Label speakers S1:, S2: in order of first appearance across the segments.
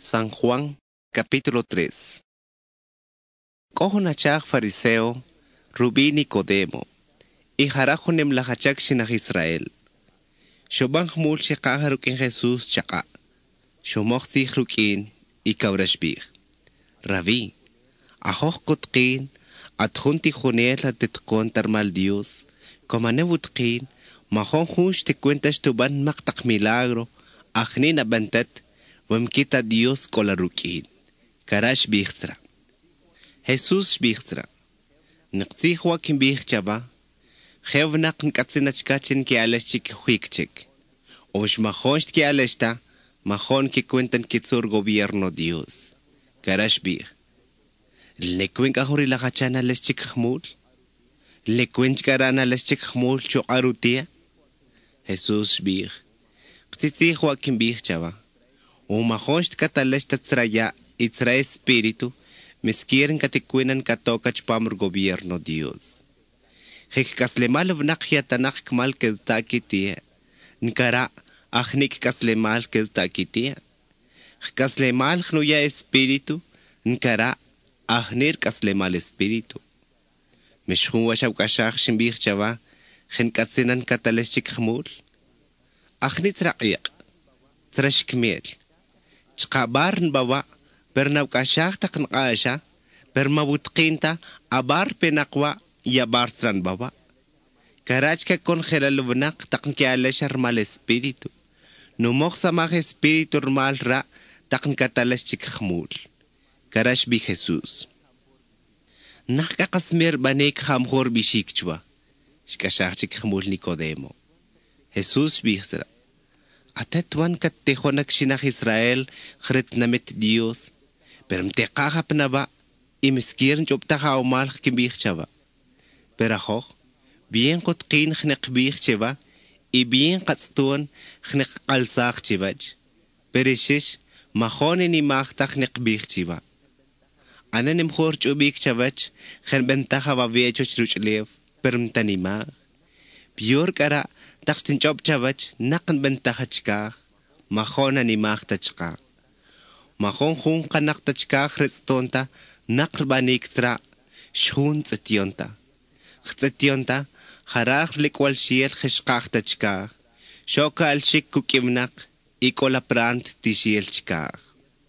S1: San Juan, capítulo 3. Kohonachak fariseo, Rubí Nicodemo, y jarajonem lajachak shinach Israel. Shoban hmul shekaharuk en Jesús chaka. Shomoch rukin y kaurashbih. Rabí, ahoch kotkin, adjunti joniel atetkon tarmal Dios, komanewutkin, mahon hunch te cuentas tu ban maktak milagro, ajnina bantat, Wamkita Dios kolarukin. Karash bichtra. Jesús bichtra. Nqti Joaquín bichchaba. Jevnak nkatsinachkachin ki aleshchik huikchik. Osh mahonst ki aleshta. Mahon ki cuentan kitsur gobierno Dios. Karash bich. Lekwin kahuri lagachan aleshchik khmul. Lekwin karan aleshchik khmul chokarutia. Jesús bich. Qtitsi Joaquín bichchaba. Umahonst katalesh tatsraya itzra espíritu, miskieren katikuinan katokach pamr gobierno Dios. Hek kaslemal vnakya tanach kmal kedtakitia, nkara achnik kaslemal kedtakitia. Kaslemal khnuya espíritu, nkara ahnir kaslemal espíritu. Mishkhun washaw kashach shimbich chava, hen katsinan katalesh chikmul. Achnit raqiq, trashkmel. Chkabarn bawa, pernaw kasyak takn kasya, permabutkinta, abar penakwa, yabarstran bawa. Karach ka kongelalubnak takn kialash armal espiritu. Numok sa mga espiritu armal ra, takn katalash chikhamul. Karach bi Jesus. Nakakasmer banek hamhor bishikchwa. Shkashak chikhamul Nicodemo. Jesus bihsra. Atetuan kattehonak shinach Israel khret namet Dios. Pero mtekahap na ba, imiskirin choptaha umal kimbih chava. Pero ho, bien kotkin khnekbih chava, y bien katstuan knekalsak chivach. Pero shish, mahone ni mahta knekbih chiva. Ananim khor chubik chavach, khenbentaha vaviechos ruchlev, pero mtanimag. Bior kara, Taxtin job chavach, nakan bentahachkach, mahona ni machtachkach. Mahon hun kanaktachkach restonta, nakrbaniktra, shun tsetionta. Tsetionta, harach likwal shiel heshkachtachkach, shoka al shik kukimnak, ikola prant tishiel chkach.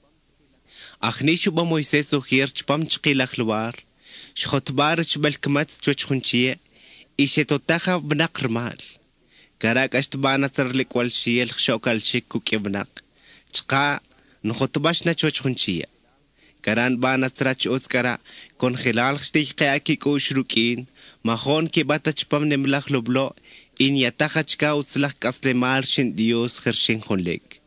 S1: Achnishu ba Moises uhirch pam chkilach luar, shotbarch belkmatz chochunchie, ishetotaha bnakrmal. Karak ashtabana tarlik wal shiel shokal shik kukibnak. Chka nukhotbash na chochunchia. Karan bana trach oskara kongelal khstih kayaki ko shrukin. Mahon ki batach pam nemlach loblo in yatachka uslach kaslemal shin Dios khershin khonlek.